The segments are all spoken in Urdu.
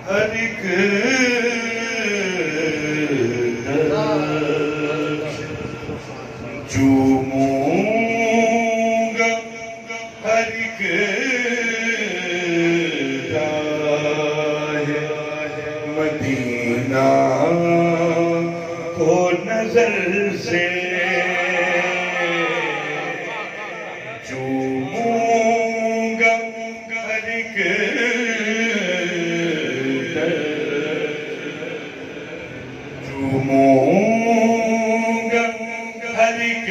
ہر ایک چوموں گا ہر ایک راہ مدینہ کو نظر سے چوموں گا ہر ایک چوموں گا ہر ایک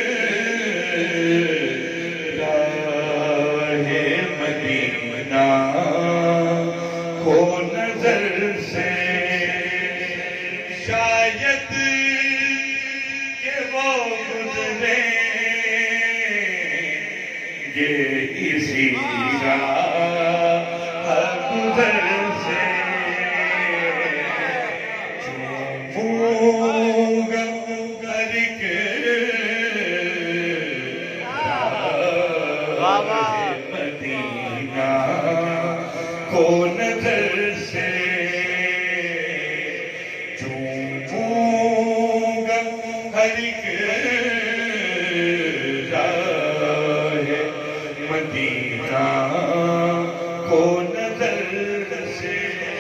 راہ مدینہ کو نظر سے شاید کہ وہ گزریں گے اسی راہ گزر سے چوموں گا ہر ایک راہ مدینہ کو نظر سے چوموں گا ہر ایک راہ مدینہ کو نظر سے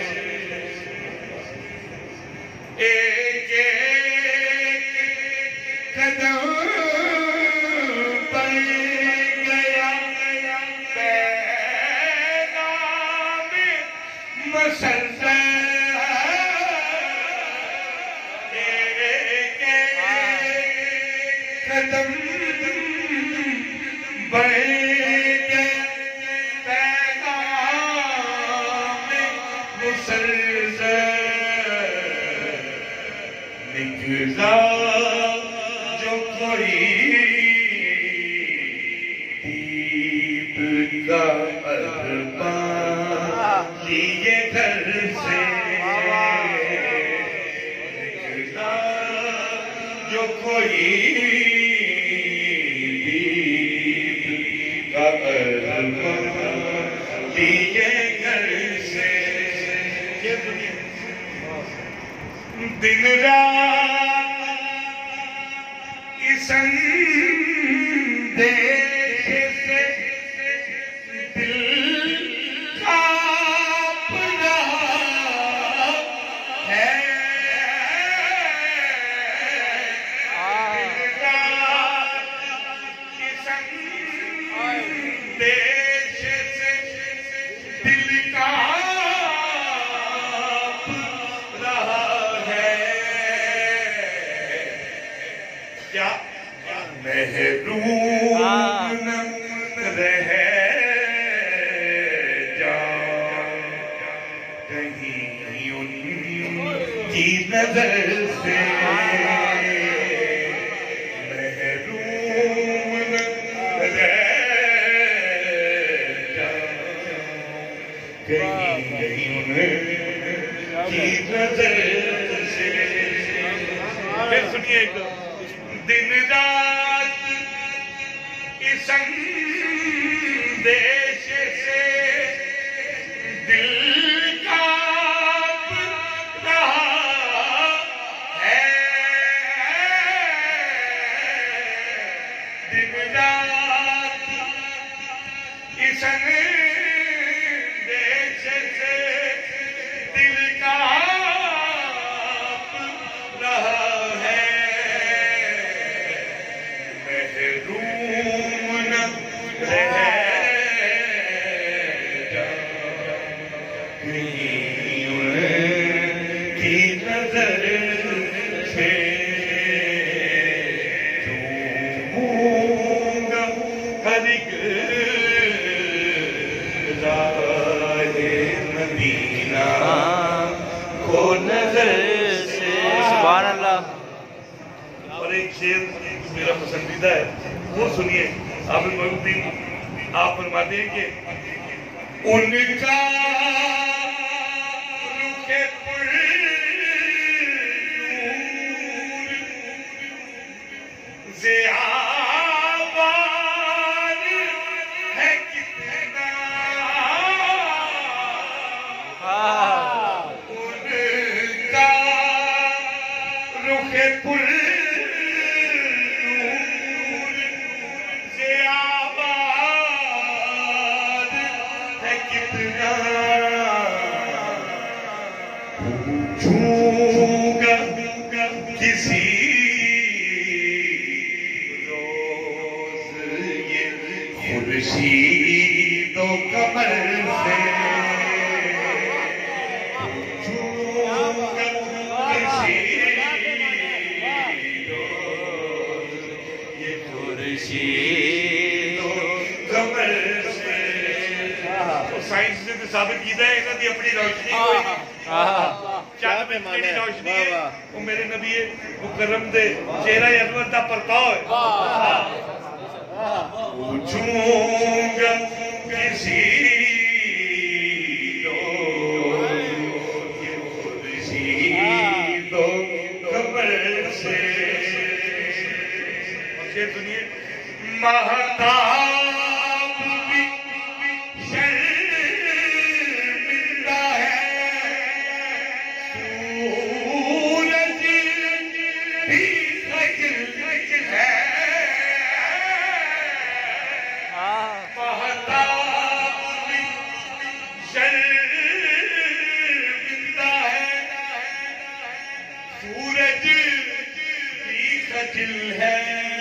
ایک ایک قدم پر گیا پیغام مسلسل ایک ایک قدم بڑھ گیا پیغام مسلسل نکلا جو کوئی دیپ کا ارمان لیے گھر سے نکلا جو کوئی دیپ کا ارمان لیے گھر سے دن رات اس اندیش سے دل کانپ رہا ہے دن رات اس اندیش سے دل کانپ رہا ہے کیا محروم نہ رہ جا کہیں ان کی نظر سے محروم نہ رہ جا کہیں ان کی نظر سے پھر سنیے ایک دن رات اس اندیش سے دل کانپ رہا ہے دن رات اس اندیش سے دل کانپ رہا ہے محروم نہ رہ جا کہیں ان کی نظر سے چوموں گا ہر ایک راہ مدینہ کو نظر سے سبحان اللہ اور ایک شعر میرا پسندیدہ ہے وہ سنیے آپ فرماتے ہیں کہ ان کا رخ پر نور ضیاء ہے کتنا پوچھوں گا کسی روز یہ خورشید و قمر سے، پوچھوں گا کسی روز یہ خورشید و قمر سے۔ سائنس نے تو ثابت کیتا ہے انہوں نے اپنی روشنی کوئی چند میری روشنی ہے وہ میرے نبی مکرم دے چہرہ انور دا پرتاؤ ہے۔ پوچھوں گا کسی روز یہ خورشید و قمر سے، اور شعر سنیے، مہتاب بھی شرمندہ ہے، سورج بھی خجل ہے، مہتاب بھی شرمندہ ہے، سورج بھی خجل ہے،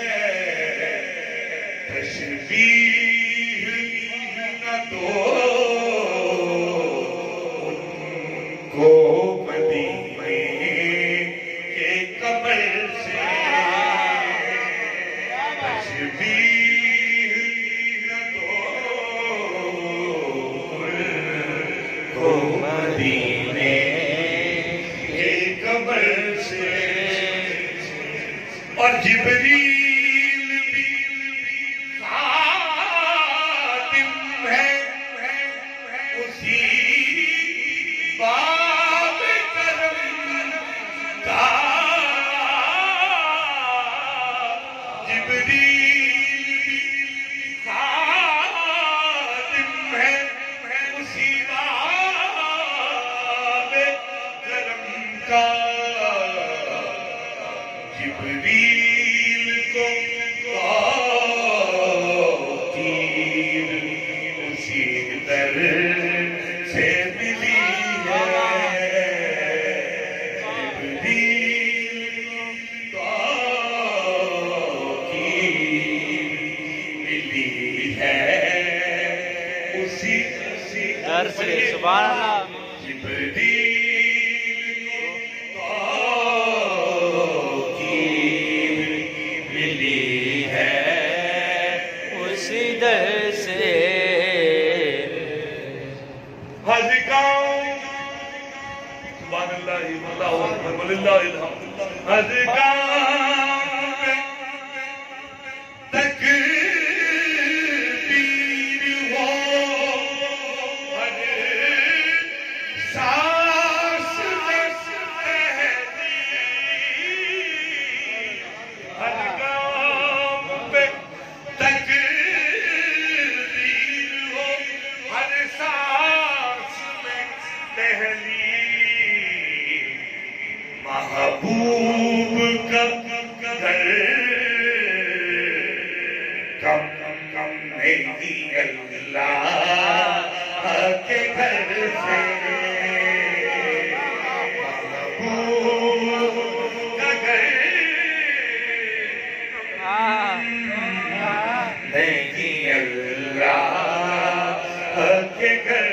تشبیہ نہ دو ان کو مدینے کے قبر سے، تشبیہ نہ دو ان کو مدینے کے قبر سے، اور جبریل بھی خادم ہے اسی باب کرم کا، جبریل بھی خادم ہے اسی باب کرم کا، جبریل کو تیر اسی در سے ملی ہے، جبریل کو تیر ملی ہے اسی در سے، سبحان اللہ، جبریل کو تیر ملی ہے اسی در سے، ہر گاؤں سبحان اللہ واللہ اکبر وللہ الحمد، ہر گاؤں میں تکبیر ہو، ہر سانس میں تحریر، ہر گاؤں میں تکبیر ہو، ہر سانس میں تحریر، محبوب کا گھر کم کم نہیں اللہ کے گھر سے، محبوب کا گھر نہیں اللہ کے گھر